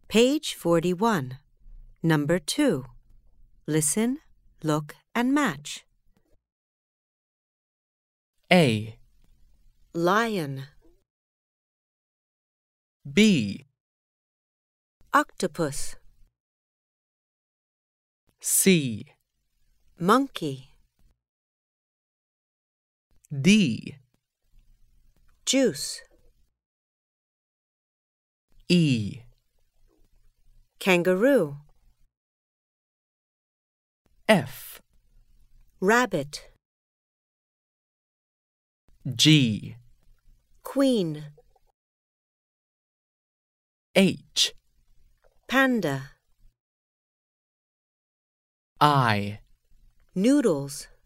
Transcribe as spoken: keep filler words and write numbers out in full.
Page forty-one. Number two. Listen, look, and match. A, Lion, B, octopus, C, monkey, D, juice, E, kangaroo, F, rabbit, G, queen, H, panda, I, noodles.